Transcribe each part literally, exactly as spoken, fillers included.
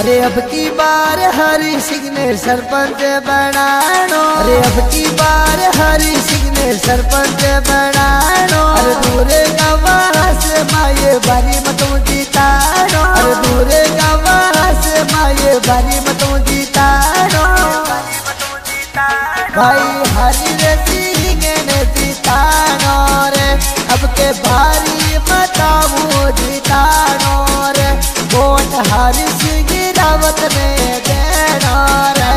अरे अब की बार हरी सिंह ने सरपंच बनानो, अरे अब की बार हरी सिंह ने सरपंच बनानो। अरे दूरे गावा से माये बारी मतों जीतानो, अरे दूरे गावा से माये बारी मतों जीतानो। भाई हरी रे सिंह ने जीतानो रे, अब के बारी बताओ जीतानो रे। वोट हरी सिंह रावत ने देना रे।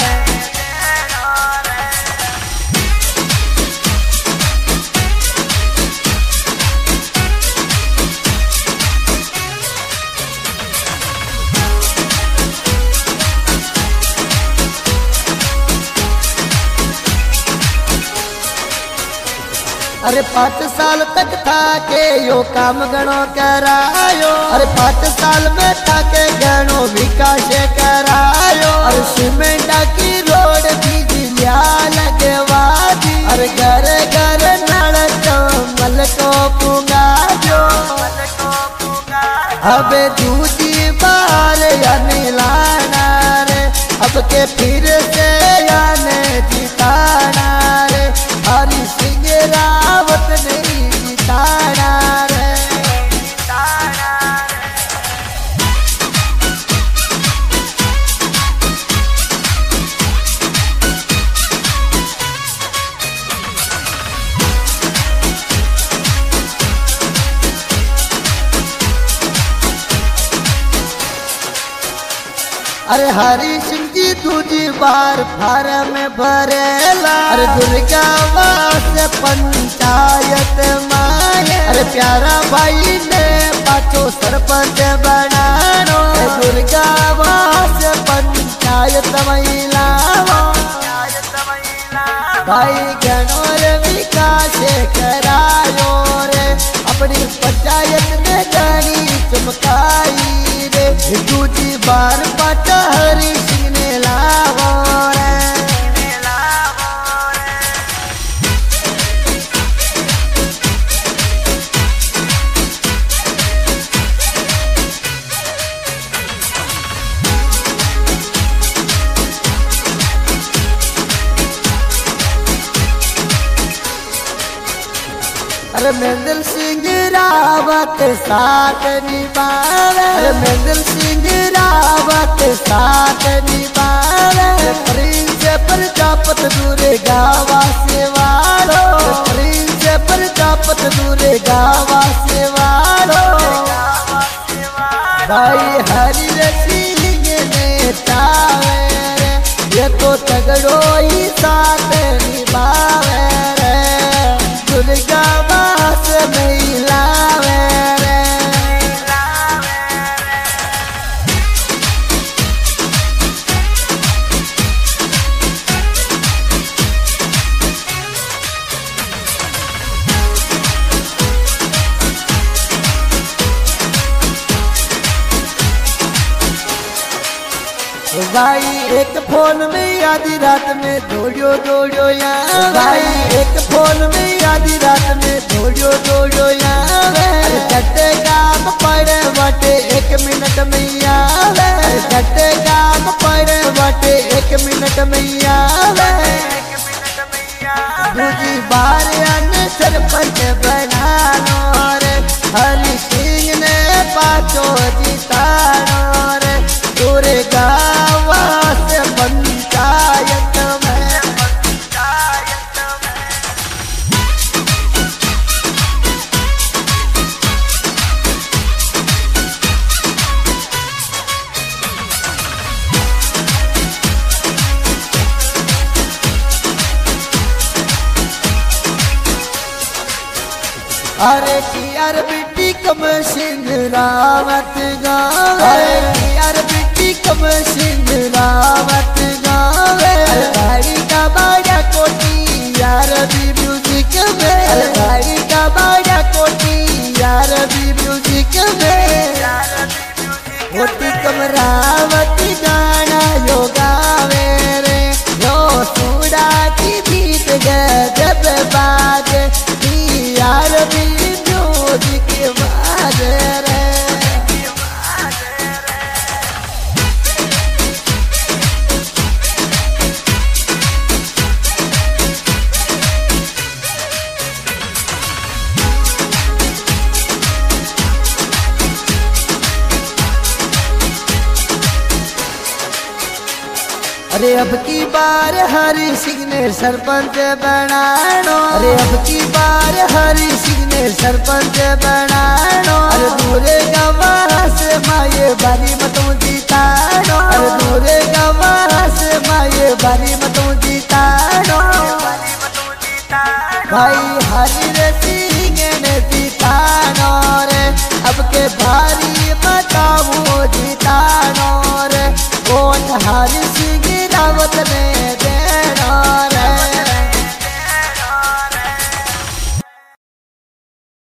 अरे पाँच साल तक था के यो काम गणो करायो, अरे पाँच साल में था के गणो विकास करायो। अरे सीमेंट की रोड बिजलिया लगवा दी, अरे घर घर नल कमल को पुंगा जो। अब दूजी बार या मिलाना रे, अब के फिर से याने जिताना रे। हरी सिंह रावत नहीं जिताना रे। अरे हरी सिंह जी दूजी बार फार्म भरेला, अरे दुर्गावास पंचायत माए। अरे प्यारा भाई ने पाछो सरपंच बनानो, दुर्गावास पंचायत महिला। भाई गणोर विकास करायो रे, अपनी पंचायत में गणी चमकाई रे। दूजी बार पाटा हरी सिंह ने लावो रे। अरे मेंदल सिंह रावत साथ निभावे, अरे मेंदल सिंह रावत साथ निभावे। प्रिंस प्रजापत दूरे गावा से वालो, प्रिंस प्रजापत दूरे गावा से वालो। भाई हरी रे सिंह ने चावे रे, ये तो तगड़ो ही साथ निभावे रे। दुर्गावास मिलावे रे। भाई एक फोन में आधी रात में दौड़ो दौड़ो यहाँ। भाई एक फोन में आधी रात में दौड़ो दौड़ो यहाँ। झट्टे काम पड़े बटे एक मिनट में आवे, झट्टे काम पड़े बटे एक मिनट में आवे। दूजी बार अन सरपंच बना लो रे, हरी सिंह ने पाछो जितानो रे। पूरे गावा से पंचायत में। अरे कियार बिट्टी कम सिंह रावत गावे, अरे कियार बिट्टी कम सिंह रावत गावे। गाड़ी का बाड़ा कोटी यार भी म्यूजिक में, गाड़ी का बाड़ा कोटी यार भी म्यूजिक में। कोटी कम रावत गाना यो गावे रे, यो सुड़ा की बीत गजब बाजे। यार भी म्यूजिक बाजे रे। अरे अब की बार हरि सिंह ने सरपंच बनानो, अरे अब की बार हरि सिंह ने सरपंच बनानो। अरे दूरे गवाह से माये बारी मतों जीतानो, अरे दूरे गवाह से माये बारी मतों जीतानो। भाई हरि रे सिंह ने जीतानो रे, अब के भारी बताओ जीतानो रे। कौन हरि